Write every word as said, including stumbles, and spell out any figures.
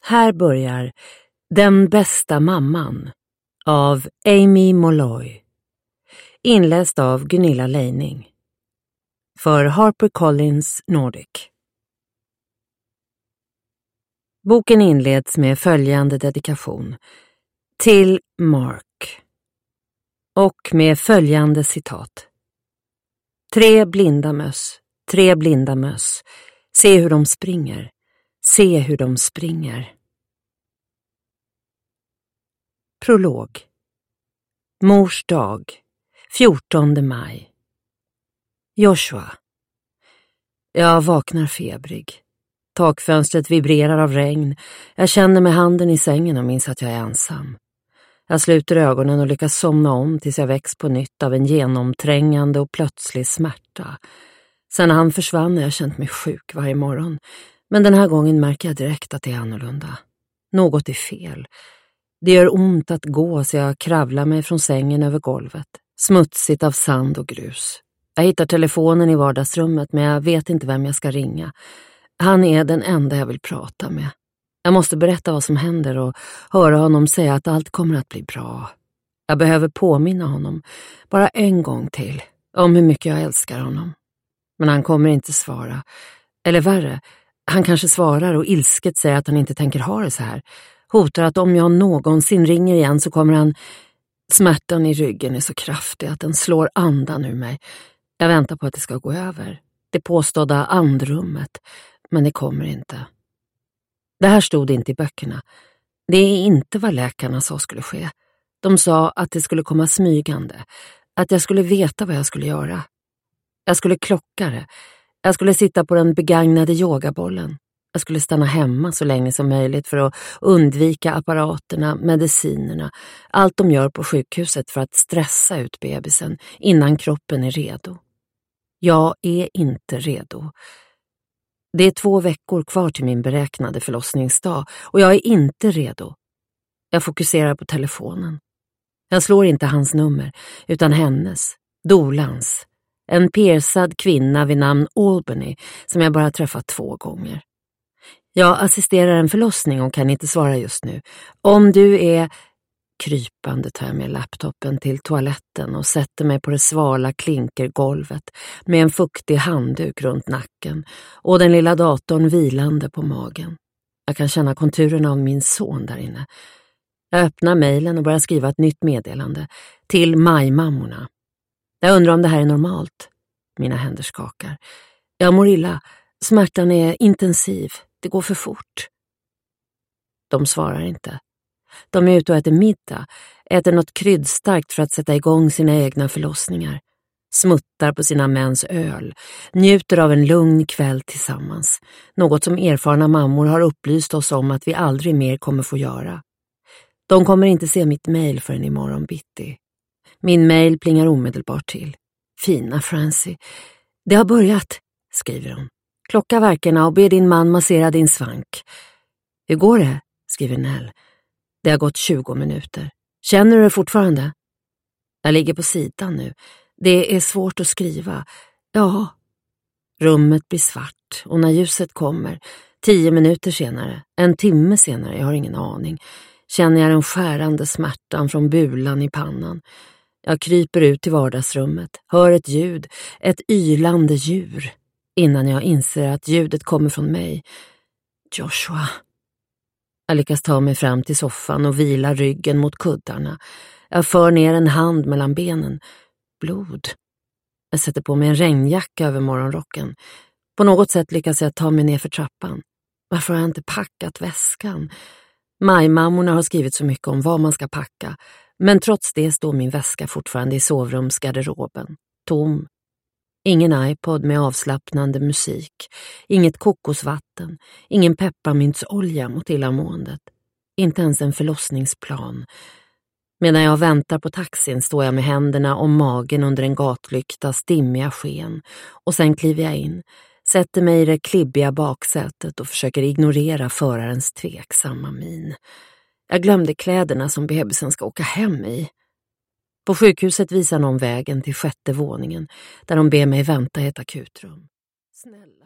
Här börjar Den bästa mamman av Amy Molloy. Inläst av Gunilla Leining. För HarperCollins Nordic. Boken inleds med följande dedikation. Till Mark. Och med följande citat. Tre blinda möss, tre blinda möss. Se hur de springer. Se hur de springer. Prolog. Mors dag. fjortonde maj. Joshua. Jag vaknar febrig. Takfönstret vibrerar av regn. Jag känner med handen i sängen och minns att jag är ensam. Jag sluter ögonen och lyckas somna om tills jag väcks på nytt av en genomträngande och plötslig smärta. Sen han försvann har jag känt mig sjuk varje morgon. Men den här gången märker jag direkt att det är annorlunda. Något är fel. Det gör ont att gå så jag kravlar mig från sängen över golvet. Smutsigt av sand och grus. Jag hittar telefonen i vardagsrummet men jag vet inte vem jag ska ringa. Han är den enda jag vill prata med. Jag måste berätta vad som händer och höra honom säga att allt kommer att bli bra. Jag behöver påminna honom, bara en gång till, om hur mycket jag älskar honom. Men han kommer inte svara. Eller värre, han kanske svarar och ilsket säger att han inte tänker ha det så här. Hotar att om jag någonsin ringer igen så kommer han... Smärtan i ryggen är så kraftig att den slår andan ur mig. Jag väntar på att det ska gå över. Det påstådda andrummet. Men det kommer inte. Det här stod inte i böckerna. Det är inte vad läkarna sa skulle ske. De sa att det skulle komma smygande. Att jag skulle veta vad jag skulle göra. Jag skulle klocka det. Jag skulle sitta på den begagnade yogabollen. Jag skulle stanna hemma så länge som möjligt för att undvika apparaterna, medicinerna, allt de gör på sjukhuset för att stressa ut bebisen innan kroppen är redo. Jag är inte redo. Det är två veckor kvar till min beräknade förlossningsdag och jag är inte redo. Jag fokuserar på telefonen. Jag slår inte hans nummer utan hennes, Dolans, en persad kvinna vid namn Albany som jag bara träffat två gånger. Jag assisterar en förlossning och kan inte svara just nu. Om du är... Krypande tar jag med laptopen till toaletten och sätter mig på det svala klinkergolvet med en fuktig handduk runt nacken och den lilla datorn vilande på magen. Jag kan känna konturerna av min son där inne. Jag öppnar mejlen och börjar skriva ett nytt meddelande till majmammorna. Jag undrar om det här är normalt. Mina händer skakar. Jag mår illa. Smärtan är intensiv. Det går för fort. De svarar inte. De är ute och äter middag, äter något kryddstarkt för att sätta igång sina egna förlossningar. Smuttar på sina mäns öl, njuter av en lugn kväll tillsammans. Något som erfarna mammor har upplyst oss om att vi aldrig mer kommer få göra. De kommer inte se mitt mejl förrän imorgon bitti. Min mejl plingar omedelbart till. Fina Francie. Det har börjat, skriver hon. Klocka verkarna och be din man massera din svank. Hur går det? Skriver Nell. Det har gått tjugo minuter. Känner du det fortfarande? Jag ligger på sidan nu. Det är svårt att skriva. Ja. Rummet blir svart och när ljuset kommer, tio minuter senare, en timme senare, jag har ingen aning, känner jag den skärande smärtan från bulan i pannan. Jag kryper ut i vardagsrummet, hör ett ljud, ett ylande djur, innan jag inser att ljudet kommer från mig. Joshua. Jag lyckas ta mig fram till soffan och vila ryggen mot kuddarna. Jag för ner en hand mellan benen. Blod. Jag sätter på mig en regnjacka över morgonrocken. På något sätt lyckas jag ta mig ner för trappan. Varför har jag inte packat väskan? Majmammorna har skrivit så mycket om vad man ska packa. Men trots det står min väska fortfarande i sovrumsgarderoben. Tom. Ingen iPod med avslappnande musik. Inget kokosvatten. Ingen pepparmyntsolja mot illamåendet. Inte ens en förlossningsplan. Medan jag väntar på taxin står jag med händerna om magen under en gatlyktas dimmiga sken. Och sen kliver jag in. Sätter mig i det klibbiga baksätet och försöker ignorera förarens tveksamma min. Jag glömde kläderna som bebisen ska åka hem i. På sjukhuset visar någon vägen till sjätte våningen där de ber mig vänta i ett akutrum. Snälla.